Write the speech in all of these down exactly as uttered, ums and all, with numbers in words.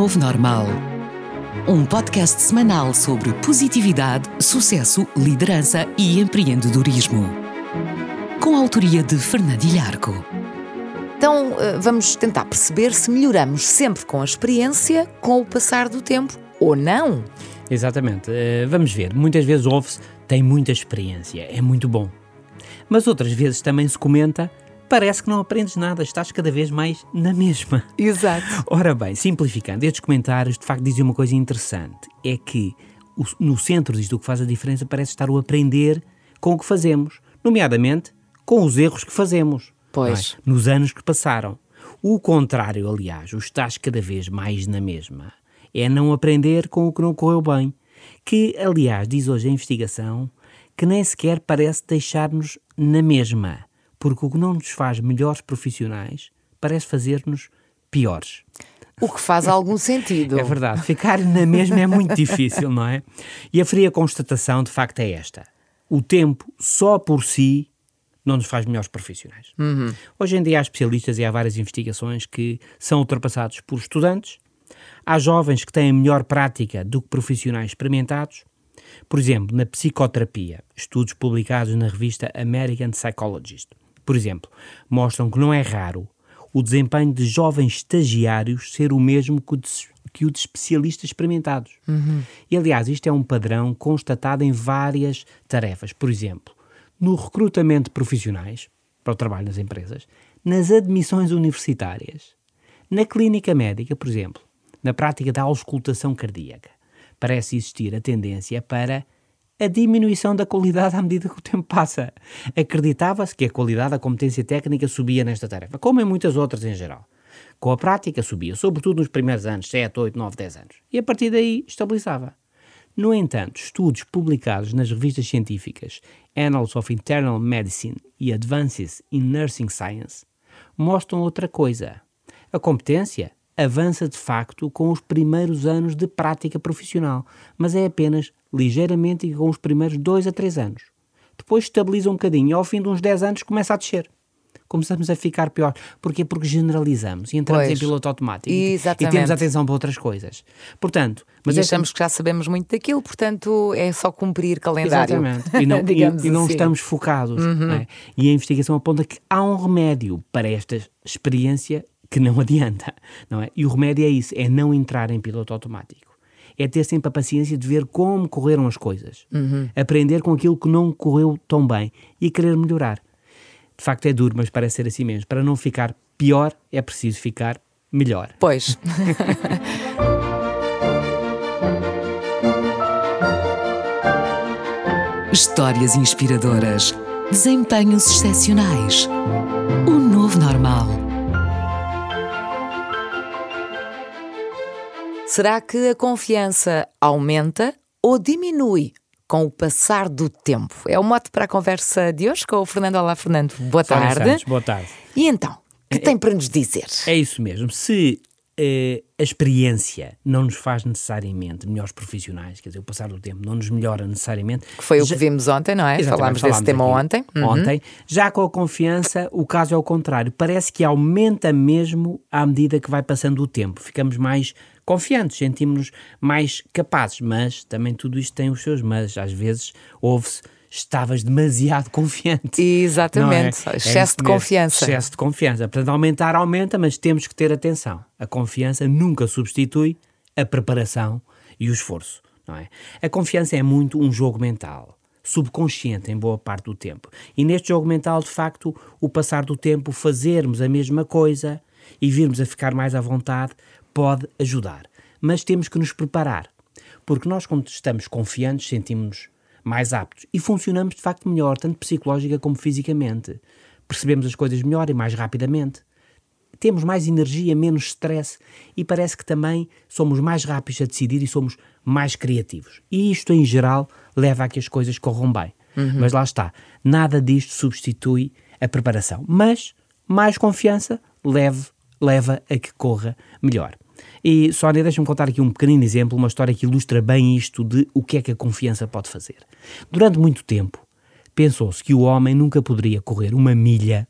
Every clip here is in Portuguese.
novo normal. Um podcast semanal sobre positividade, sucesso, liderança e empreendedorismo. Com a autoria de Fernando Ilharco. Então, vamos tentar perceber se melhoramos sempre com a experiência, com o passar do tempo, ou não. Exatamente. Uh, vamos ver. Muitas vezes ouve-se, tem muita experiência, é muito bom. Mas outras vezes também se comenta, parece que não aprendes nada, estás cada vez mais na mesma. Exato. Ora bem, simplificando, estes comentários de facto dizem uma coisa interessante, é que o, no centro disto o que faz a diferença parece estar o aprender com o que fazemos, nomeadamente com os erros que fazemos. Pois. É? Nos anos que passaram. O contrário, aliás, o estás cada vez mais na mesma, é não aprender com o que não correu bem, que, aliás, diz hoje a investigação, que nem sequer parece deixar-nos na mesma, porque o que não nos faz melhores profissionais parece fazer-nos piores. O que faz algum sentido. É verdade, ficar na mesma é muito difícil, não é? E a fria constatação, de facto, é esta. O tempo, só por si, não nos faz melhores profissionais. Uhum. Hoje em dia há especialistas e há várias investigações que são ultrapassados por estudantes. Há jovens que têm melhor prática do que profissionais experimentados. Por exemplo, na psicoterapia, estudos publicados na revista American Psychologist, por exemplo, mostram que não é raro o desempenho de jovens estagiários ser o mesmo que o de, que o de especialistas experimentados. Uhum. E, aliás, isto é um padrão constatado em várias tarefas. Por exemplo, no recrutamento de profissionais para o trabalho nas empresas, nas admissões universitárias, na clínica médica, por exemplo, na prática da auscultação cardíaca. Parece existir a tendência para a diminuição da qualidade à medida que o tempo passa. Acreditava-se que a qualidade da competência técnica subia nesta tarefa, como em muitas outras em geral. Com a prática subia, sobretudo nos primeiros anos, sete, oito, nove, dez anos. E a partir daí estabilizava. No entanto, estudos publicados nas revistas científicas Annals of Internal Medicine e Advances in Nursing Science mostram outra coisa. A competência avança de facto com os primeiros anos de prática profissional, mas é apenas ligeiramente com os primeiros dois a três anos. Depois estabiliza um bocadinho e ao fim de uns dez anos começa a descer. Começamos a ficar pior. Porquê? Porque generalizamos e entramos Pois. em piloto automático Exatamente. e temos atenção para outras coisas. Portanto, mas e é achamos que já sabemos muito daquilo, portanto é só cumprir calendário. Exatamente. E não, Digamos e, e não assim. estamos focados. Uhum. Não é? E a investigação aponta que há um remédio para esta experiência que não adianta, não é? E o remédio é isso, é não entrar em piloto automático. É ter sempre a paciência de ver como correram as coisas. Uhum. Aprender com aquilo que não correu tão bem e querer melhorar. De facto é duro, mas parece ser assim mesmo. Para não ficar pior, é preciso ficar melhor. Pois. Histórias inspiradoras. Desempenhos excepcionais. O novo normal. Será que a confiança aumenta ou diminui com o passar do tempo? É o mote para a conversa de hoje com o Fernando. Olá, Fernando. Boa Sónia tarde. Santos, boa tarde. E então, o que tem para nos dizer? É isso mesmo. Se eh, a experiência não nos faz necessariamente melhores profissionais, quer dizer, o passar do tempo não nos melhora necessariamente... Que foi o já... que vimos ontem, não é? Exatamente, Falámos desse tema aqui ontem. Uhum. Ontem. Já com a confiança, o caso é o contrário. Parece que aumenta mesmo à medida que vai passando o tempo. Ficamos mais confiantes, sentimos-nos mais capazes, mas também tudo isto tem os seus mas. Às vezes ouve-se, estavas demasiado confiante. Exatamente, é? excesso é de confiança. Excesso de confiança. Portanto, aumentar, aumenta, mas temos que ter atenção. A confiança nunca substitui a preparação e o esforço, não é? A confiança é muito um jogo mental, subconsciente em boa parte do tempo. E neste jogo mental, de facto, o passar do tempo, fazermos a mesma coisa e virmos a ficar mais à vontade, pode ajudar. Mas temos que nos preparar, porque nós, quando estamos confiantes, sentimos-nos mais aptos e funcionamos de facto melhor, tanto psicológica como fisicamente. Percebemos as coisas melhor e mais rapidamente. Temos mais energia, menos stress e parece que também somos mais rápidos a decidir e somos mais criativos. E isto, em geral, leva a que as coisas corram bem. Uhum. Mas lá está, nada disto substitui a preparação. Mas mais confiança leve, leva a que corra melhor. E, Sónia, deixa-me contar aqui um pequenino exemplo, uma história que ilustra bem isto de o que é que a confiança pode fazer. Durante muito tempo, pensou-se que o homem nunca poderia correr uma milha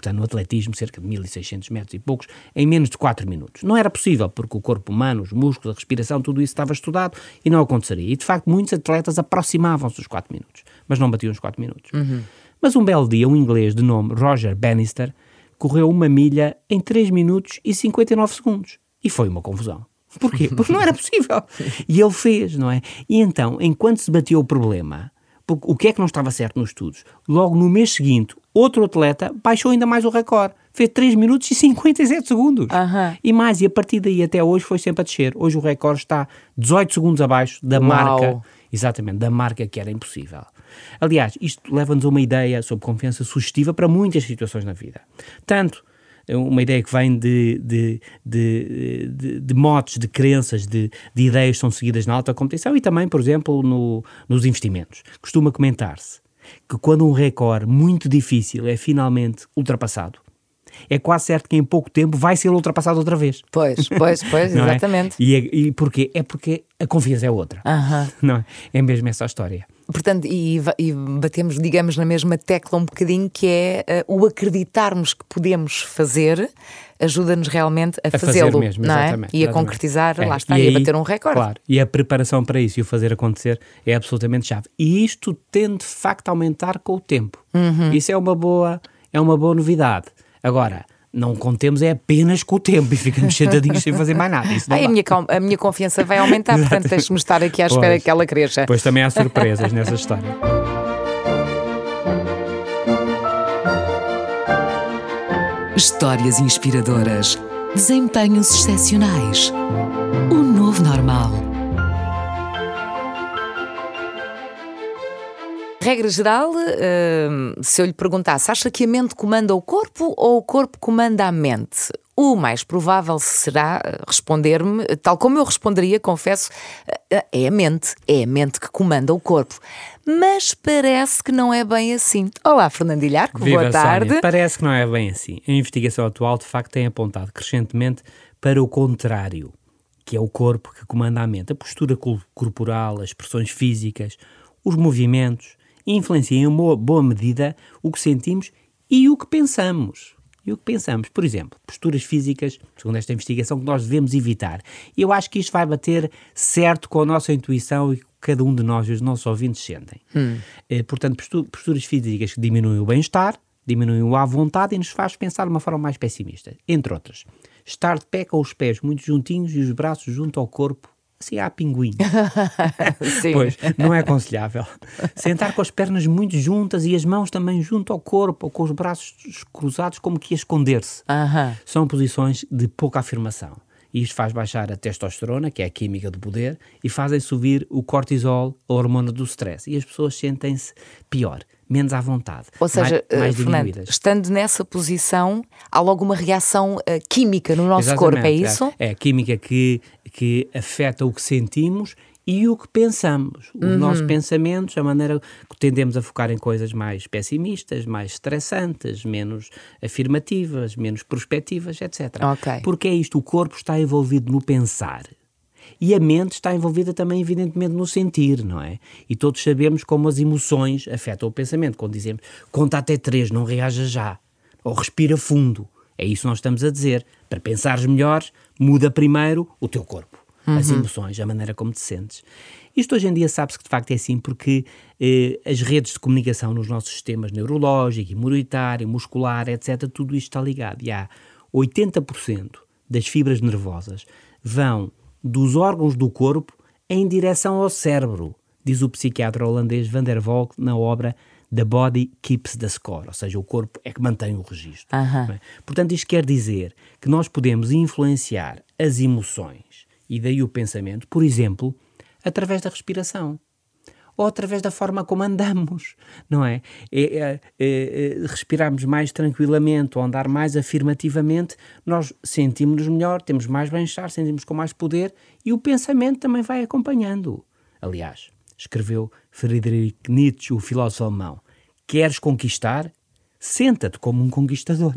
portanto no atletismo cerca de mil e seiscentos metros e poucos, em menos de quatro minutos. Não era possível, porque o corpo humano, os músculos, a respiração, tudo isso estava estudado e não aconteceria. E de facto muitos atletas aproximavam-se dos quatro minutos, mas não batiam os quatro minutos. Uhum. Mas um belo dia, um inglês de nome Roger Bannister correu uma milha em três minutos e cinquenta e nove segundos. E foi uma confusão. Porquê? Porque não era possível. E ele fez, não é? E então, enquanto se batia o problema, o que é que não estava certo nos estudos? Logo no mês seguinte, outro atleta baixou ainda mais o recorde. Fez três minutos e cinquenta e sete segundos. Uhum. E mais, e a partir daí até hoje foi sempre a descer. Hoje o recorde está dezoito segundos abaixo da Uau. marca, exatamente, da marca que era impossível. Aliás, isto leva-nos a uma ideia sobre confiança sugestiva para muitas situações na vida. Tanto uma ideia que vem de, de, de, de, de motes, de crenças, de, de ideias que são seguidas na alta competição e também, por exemplo, no, nos investimentos. Costuma comentar-se que quando um recorde muito difícil é finalmente ultrapassado, é quase certo que em pouco tempo vai ser ultrapassado outra vez. Pois, pois, pois, exatamente. É? E, é, e porquê? É porque a confiança é outra. Uhum. Não é? É mesmo essa a história. Portanto, e, e batemos, digamos, na mesma tecla um bocadinho, que é uh, o acreditarmos que podemos fazer, ajuda-nos realmente a, a fazê-lo, fazer mesmo, não é? exatamente, E a exatamente. concretizar, é. lá está, e, e aí, a bater um recorde. Claro, e a preparação para isso e o fazer acontecer é absolutamente chave. E isto tende, de facto, a aumentar com o tempo. Uhum. Isso é uma boa, é uma boa novidade. Agora, não contemos é apenas com o tempo e ficamos sentadinhos sem fazer mais nada. Isso não Ai, a, minha, a minha confiança vai aumentar, portanto deixe-me estar aqui à espera pois, que ela cresça. Pois também há surpresas nessa história. Histórias inspiradoras, desempenhos excepcionais, o novo normal. Regra geral, uh, se eu lhe perguntasse, acha que a mente comanda o corpo ou o corpo comanda a mente? O mais provável será responder-me, tal como eu responderia, confesso, é a mente, é a mente que comanda o corpo. Mas parece que não é bem assim. Olá, Fernando Ilharco, Viva, boa tarde. Sónia. Parece que não é bem assim. A investigação atual, de facto, tem apontado crescentemente para o contrário, que é o corpo que comanda a mente. A postura corporal, as expressões físicas, os movimentos, influenciam em boa, boa medida o que sentimos e o que pensamos. E o que pensamos, por exemplo, posturas físicas, segundo esta investigação, que nós devemos evitar. E eu acho que isto vai bater certo com a nossa intuição e que cada um de nós e os nossos ouvintes sentem. Hum. Eh, portanto, posturas físicas que diminuem o bem-estar, diminuem o à vontade e nos faz pensar de uma forma mais pessimista. Entre outras, estar de pé com os pés muito juntinhos e os braços junto ao corpo, assim há pinguim. Sim. Pois, não é aconselhável. Sentar com as pernas muito juntas e as mãos também junto ao corpo, ou com os braços cruzados como que a esconder-se. Uh-huh. São posições de pouca afirmação. E isto faz baixar a testosterona, que é a química do poder, e fazem subir o cortisol, a hormona do stress. E as pessoas sentem-se pior, menos à vontade. Ou seja, mais, mais Fernando, diminuídas. estando nessa posição, há logo uma reação uh, química no nosso Exatamente, corpo, é isso? É, é a química que, que afeta o que sentimos e o que pensamos. Os uhum. nossos pensamentos, a maneira que tendemos a focar em coisas mais pessimistas, mais estressantes, menos afirmativas, menos prospectivas, etcétera. Okay. Porque é isto, o corpo está envolvido no pensar. E a mente está envolvida também, evidentemente, no sentir, não é? E todos sabemos como as emoções afetam o pensamento. Quando dizemos, conta até três, não reaja já. Ou respira fundo. É isso que nós estamos a dizer. Para pensares melhor, muda primeiro o teu corpo. Uhum. As emoções, a maneira como te sentes. Isto hoje em dia sabe-se que de facto é assim porque eh, as redes de comunicação nos nossos sistemas neurológico, imunitário, muscular, etcétera, tudo isto está ligado. E há oitenta por cento das fibras nervosas vão dos órgãos do corpo em direção ao cérebro, diz o psiquiatra holandês Van der Valk na obra The Body Keeps the Score, ou seja, o corpo é que mantém o registro. Uh-huh. Portanto, isto quer dizer que nós podemos influenciar as emoções e daí o pensamento, por exemplo, através da respiração. Ou através da forma como andamos, não é? É, é, é, é respirarmos mais tranquilamente ou andar mais afirmativamente, nós sentimos-nos melhor, temos mais bem-estar, sentimos com mais poder e o pensamento também vai acompanhando. Aliás, escreveu Friedrich Nietzsche, o filósofo alemão, queres conquistar? Senta-te como um conquistador.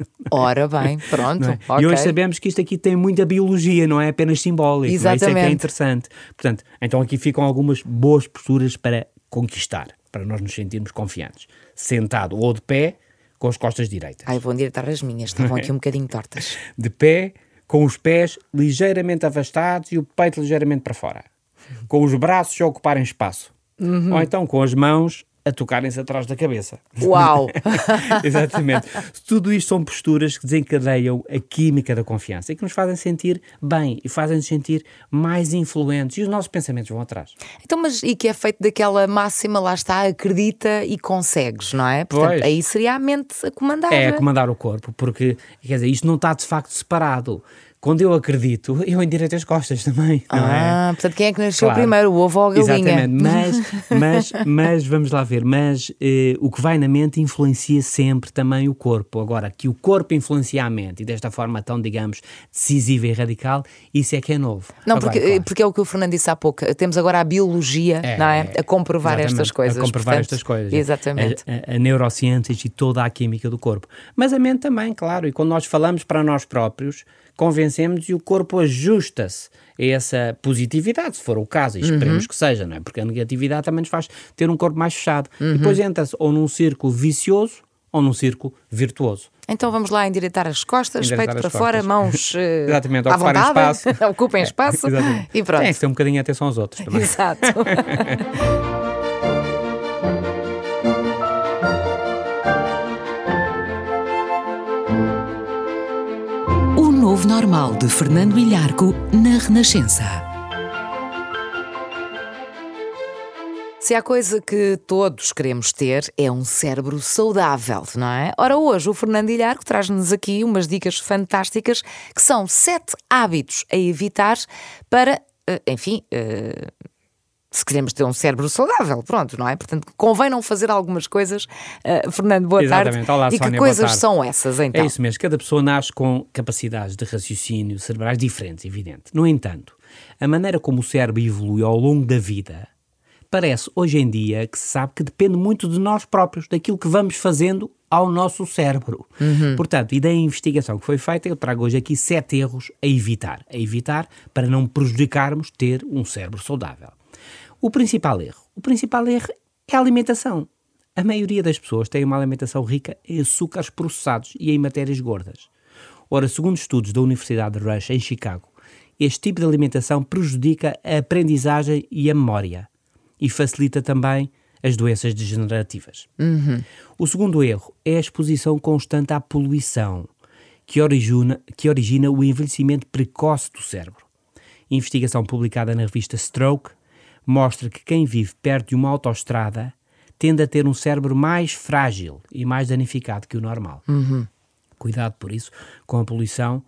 Ora bem, pronto. É? Okay. E hoje sabemos que isto aqui tem muita biologia, não é apenas simbólico. Exatamente. Não é? Isso é que é interessante. Portanto, então aqui ficam algumas boas posturas para conquistar, para nós nos sentirmos confiantes. Sentado ou de pé, com as costas direitas. Ai, vou endireitar as minhas, estavam aqui um bocadinho tortas. De pé, com os pés ligeiramente afastados e o peito ligeiramente para fora. Com os braços a ocuparem espaço. Uhum. Ou então com as mãos a tocarem-se atrás da cabeça. Uau! Exatamente. Tudo isto são posturas que desencadeiam a química da confiança e que nos fazem sentir bem e fazem-nos sentir mais influentes e os nossos pensamentos vão atrás. Então, mas e que é feito daquela máxima, lá está, acredita e consegues, não é? Portanto, Pois. aí seria a mente a comandar. É a comandar o corpo, porque, quer dizer, isto não está de facto separado. Quando eu acredito, eu endireito as costas também, não ah, é? portanto, quem é que nasceu Claro. primeiro, o ovo ou a galinha? Exatamente, mas, mas, mas vamos lá ver, mas eh, o que vai na mente influencia sempre também o corpo. Agora, que o corpo influencia a mente e desta forma tão, digamos, decisiva e radical, isso é que é novo. Não, Agora, porque, claro, porque é o que o Fernando disse há pouco, temos agora a biologia, É, não é? A comprovar exatamente, estas coisas. A comprovar portanto, estas coisas. Exatamente. A, a, a neurociências e toda a química do corpo. Mas a mente também, claro, e quando nós falamos para nós próprios, convencemos e o corpo ajusta-se a essa positividade, se for o caso, e esperemos uhum. que seja, não é? Porque a negatividade também nos faz ter um corpo mais fechado. Uhum. E depois entra-se ou num círculo vicioso ou num círculo virtuoso. Então vamos lá endireitar as costas, endireitar peito as para costas. fora, mãos uh, Exatamente, à ocuparem vontade, espaço. ocupem espaço É, e pronto. Tem que ter um bocadinho de atenção aos outros também. Exato. O Novo Normal de Fernando Ilharco na Renascença. Se há coisa que todos queremos ter, é um cérebro saudável, não é? Ora, hoje o Fernando Ilharco traz-nos aqui umas dicas fantásticas que são sete hábitos a evitar para, enfim, se queremos ter um cérebro saudável, pronto, não é? Portanto, convém não fazer algumas coisas. Fernando, boa Exatamente. tarde. Olá, e Sónia, que coisas boa tarde. são essas, então? É isso mesmo, cada pessoa nasce com capacidades de raciocínio cerebrais diferentes, evidente. No entanto, a maneira como o cérebro evolui ao longo da vida parece hoje em dia que se sabe que depende muito de nós próprios, daquilo que vamos fazendo ao nosso cérebro. Uhum. Portanto, e da investigação que foi feita, eu trago hoje aqui sete erros a evitar. A evitar para não prejudicarmos ter um cérebro saudável. O principal erro. O principal erro é a alimentação. A maioria das pessoas tem uma alimentação rica em açúcares processados e em matérias gordas. Ora, segundo estudos da Universidade de Rush, em Chicago, este tipo de alimentação prejudica a aprendizagem e a memória e facilita também as doenças degenerativas. Uhum. O segundo erro é a exposição constante à poluição, que origina, que origina o envelhecimento precoce do cérebro. Investigação publicada na revista Stroke mostra que quem vive perto de uma autoestrada tende a ter um cérebro mais frágil e mais danificado que o normal. Uhum. Cuidado, por isso, com a poluição,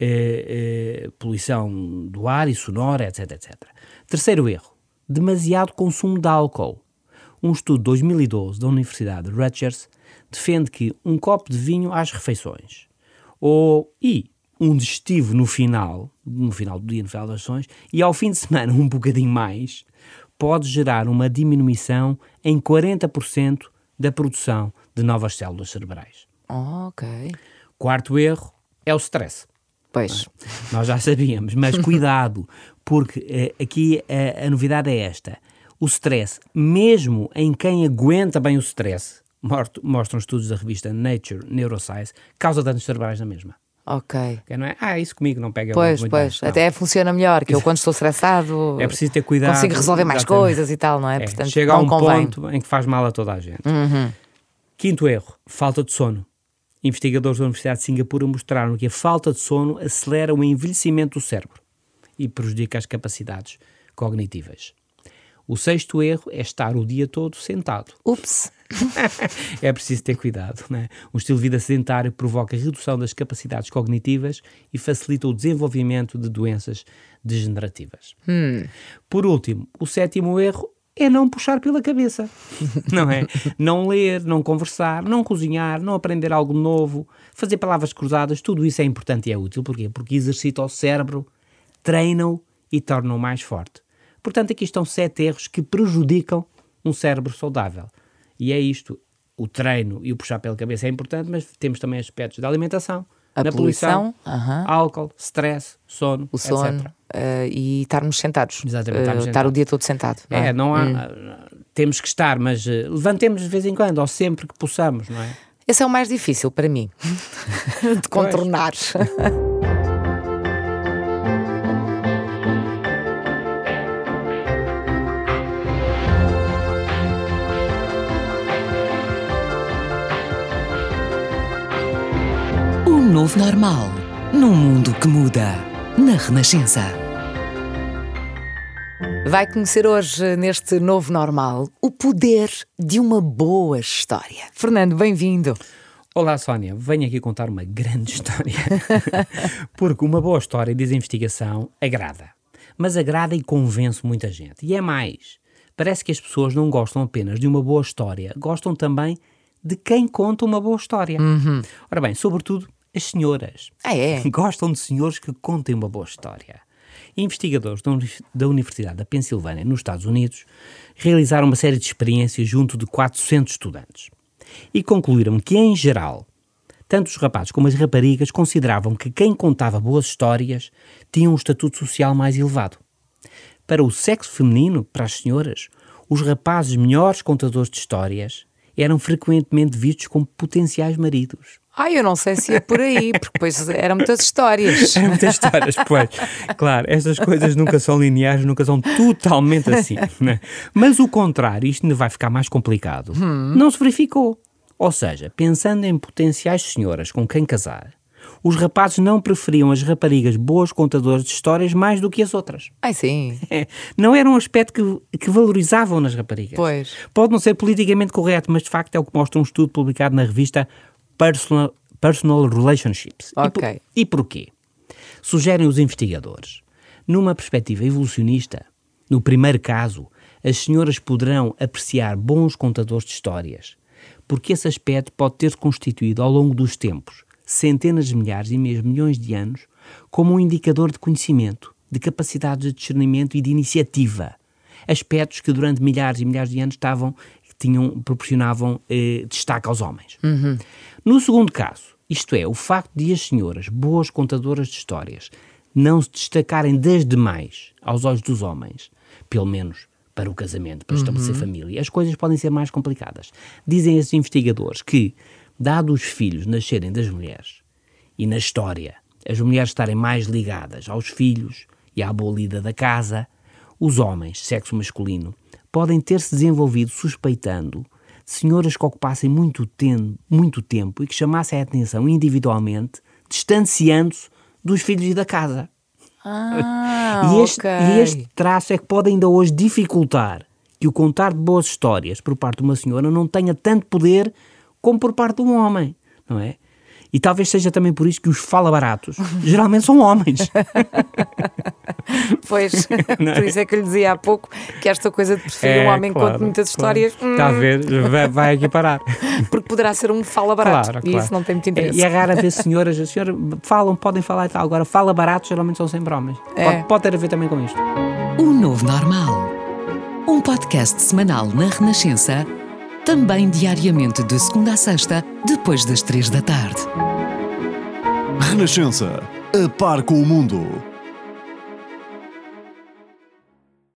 eh, eh, poluição do ar e sonora, etc, etcétera. Terceiro erro. Demasiado consumo de álcool. Um estudo de dois mil e doze da Universidade de Rutgers defende que um copo de vinho às refeições ou, e um digestivo no final, no final do dia, no final das sessões, e ao fim de semana um bocadinho mais, pode gerar uma diminuição em quarenta por cento da produção de novas células cerebrais. Oh, ok. Quarto erro é o stress. Pois. Nós já sabíamos, mas cuidado, porque eh, aqui a, a novidade é esta. O stress, mesmo em quem aguenta bem o stress, mostram estudos da revista Nature Neuroscience, causa danos cerebrais na mesma. Ok. Que não é, ah, isso comigo não pega Pois, muito pois. bem. Até funciona melhor, que eu quando estou estressado é preciso ter cuidado, consigo resolver mais exatamente. coisas e tal, não é? É, Portanto, chega não a um convém. ponto em que faz mal a toda a gente. Uhum. Quinto erro, falta de sono. Investigadores da Universidade de Singapura mostraram que a falta de sono acelera o envelhecimento do cérebro e prejudica as capacidades cognitivas. O sexto erro é estar o dia todo sentado. Ups! É preciso ter cuidado, não é? Um estilo de vida sedentário provoca redução das capacidades cognitivas e facilita o desenvolvimento de doenças degenerativas. Hum. Por último, o sétimo erro é não puxar pela cabeça, não é? Não ler, não conversar, não cozinhar, não aprender algo novo, fazer palavras cruzadas, tudo isso é importante e é útil. Porquê? Porque exercita o cérebro, treina-o e torna-o mais forte. Portanto, aqui estão sete erros que prejudicam um cérebro saudável. E é isto, o treino e o puxar pela cabeça é importante, mas temos também aspectos da alimentação, a da poluição, poluição, uh-huh. álcool, stress, sono, o sono, etcétera. Uh, e estarmos sentados. Exatamente, estarmos uh, estar o dia todo sentado. Não é, é, não há, hum. temos que estar, mas uh, levantemos de vez em quando, ou sempre que possamos, não é? Esse é o mais difícil para mim de contornar. O novo normal, num mundo que muda, na Renascença. Vai conhecer hoje, neste novo normal, o poder de uma boa história. Fernando, bem-vindo. Olá, Sónia. Venho aqui contar uma grande história. Porque uma boa história, diz a investigação, agrada. Mas agrada e convence muita gente. E é mais. Parece que as pessoas não gostam apenas de uma boa história, gostam também de quem conta uma boa história. Uhum. Ora bem, sobretudo as senhoras. Ah, é? Gostam de senhores que contem uma boa história. Investigadores da Universidade da Pensilvânia, nos Estados Unidos, realizaram uma série de experiências junto de quatrocentos estudantes e concluíram que, em geral, tanto os rapazes como as raparigas consideravam que quem contava boas histórias tinha um estatuto social mais elevado. Para o sexo feminino, para as senhoras, os rapazes melhores contadores de histórias eram frequentemente vistos como potenciais maridos. Ai, eu não sei se é por aí, porque depois eram muitas histórias. Eram muitas histórias, pois. Claro, estas coisas nunca são lineares, nunca são totalmente assim, né? Mas o contrário, isto ainda vai ficar mais complicado, hum. não se verificou. Ou seja, pensando em potenciais senhoras com quem casar, os rapazes não preferiam as raparigas boas contadoras de histórias mais do que as outras. Ai, sim. É, não era um aspecto que, que valorizavam nas raparigas. Pois. Pode não ser politicamente correto, mas de facto é o que mostra um estudo publicado na revista Personal, Personal Relationships. Ok. E, por, e porquê? Sugerem os investigadores. Numa perspectiva evolucionista, no primeiro caso, as senhoras poderão apreciar bons contadores de histórias, porque esse aspecto pode ter-se constituído ao longo dos tempos, centenas de milhares e mesmo milhões de anos, como um indicador de conhecimento, de capacidade de discernimento e de iniciativa. Aspectos que durante milhares e milhares de anos estavam, tinham, proporcionavam eh, destaque aos homens. Uhum. No segundo caso, isto é, o facto de as senhoras, boas contadoras de histórias, não se destacarem das demais aos olhos dos homens, pelo menos para o casamento, para estabelecer uhum. família, as coisas podem ser mais complicadas. Dizem esses investigadores que, dado os filhos nascerem das mulheres e na história, as mulheres estarem mais ligadas aos filhos e à boa lida da casa, os homens, sexo masculino, podem ter-se desenvolvido suspeitando senhoras que ocupassem muito, ten- muito tempo e que chamassem a atenção individualmente, distanciando-se dos filhos e da casa. Ah, e, este, ok. e este traço é que pode ainda hoje dificultar que o contar de boas histórias por parte de uma senhora não tenha tanto poder como por parte de um homem, não é? E talvez seja também por isso que os fala-baratos geralmente são homens. Pois, é? Por isso é que eu lhe dizia há pouco que esta coisa de preferir é, um homem que claro, conte muitas claro. histórias... Hum, Está a ver, vai, vai aqui parar. Porque poderá ser um fala-barato, Claro, e claro. isso não tem muito interesse. E é raro ver senhoras, as senhoras falam, podem falar e tal. Agora, fala-baratos geralmente são sempre homens. É. Pode, pode ter a ver também com isto. O novo normal. Um podcast semanal na Renascença, também diariamente de segunda a sexta, depois das três da tarde. Renascença, a par com o mundo.